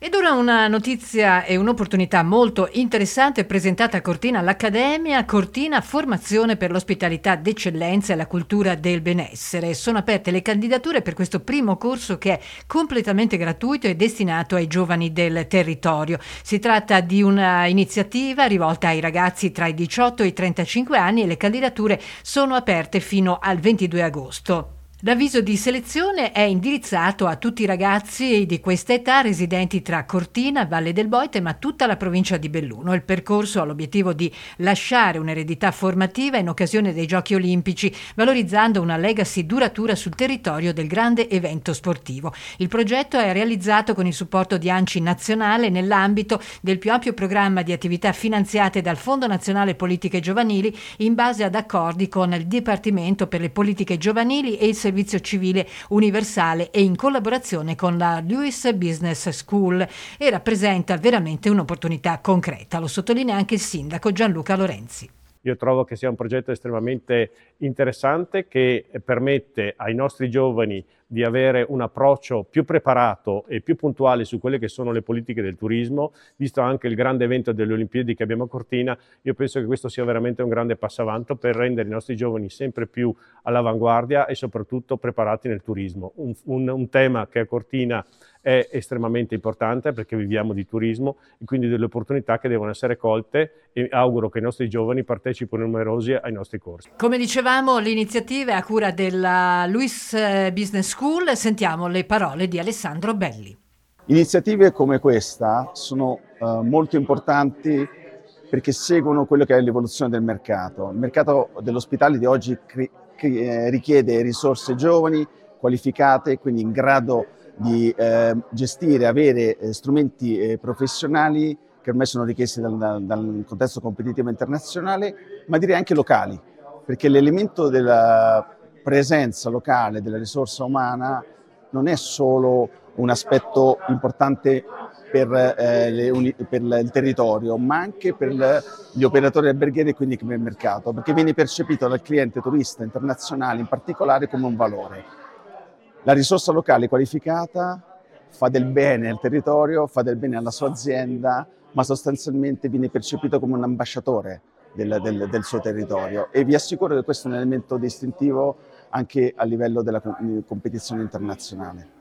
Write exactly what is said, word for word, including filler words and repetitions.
Ed ora una notizia e un'opportunità molto interessante presentata a Cortina all'Accademia Cortina Formazione per l'ospitalità d'eccellenza e la cultura del benessere. Sono aperte le candidature per questo primo corso che è completamente gratuito e destinato ai giovani del territorio. Si tratta di una iniziativa rivolta ai ragazzi tra i diciotto e i trentacinque anni e le candidature sono aperte fino al ventidue agosto. L'avviso di selezione è indirizzato a tutti i ragazzi di questa età residenti tra Cortina, Valle del Boite, ma tutta la provincia di Belluno. Il percorso ha l'obiettivo di lasciare un'eredità formativa in occasione dei Giochi Olimpici, valorizzando una legacy duratura sul territorio del grande evento sportivo. Il progetto è realizzato con il supporto di ANCI Nazionale nell'ambito del più ampio programma di attività finanziate dal Fondo Nazionale Politiche Giovanili in base ad accordi con il Dipartimento per le Politiche Giovanili e il Servizio Civile Universale e in collaborazione con la Lewis Business School, e rappresenta veramente un'opportunità concreta. Lo sottolinea anche il sindaco Gianluca Lorenzi. Io trovo che sia un progetto estremamente interessante che permette ai nostri giovani di avere un approccio più preparato e più puntuale su quelle che sono le politiche del turismo. Visto anche il grande evento delle Olimpiadi che abbiamo a Cortina, io penso che questo sia veramente un grande passo avanti per rendere i nostri giovani sempre più all'avanguardia e soprattutto preparati nel turismo. Un, un, un tema che a Cortina è estremamente importante perché viviamo di turismo e quindi delle opportunità che devono essere colte, e auguro che i nostri giovani partecipino numerosi ai nostri corsi. Come dicevamo, l'iniziativa è a cura della Lewis Business School. Sentiamo le parole di Alessandro Belli. Iniziative come questa sono uh, molto importanti perché seguono quello che è l'evoluzione del mercato. Il mercato dell'ospitale di oggi cri- cri- eh, richiede risorse giovani, qualificate, quindi in grado di eh, gestire, avere eh, strumenti eh, professionali che ormai sono richiesti dal, dal contesto competitivo internazionale, ma direi anche locali, perché l'elemento della presenza locale, della risorsa umana, non è solo un aspetto importante per, eh, le uni- per il territorio, ma anche per le, gli operatori alberghieri e quindi per il mercato, perché viene percepito dal cliente turista internazionale in particolare come un valore. La risorsa locale qualificata fa del bene al territorio, fa del bene alla sua azienda, ma sostanzialmente viene percepito come un ambasciatore del, del, del suo territorio, e vi assicuro che questo è un elemento distintivo anche a livello della competizione internazionale.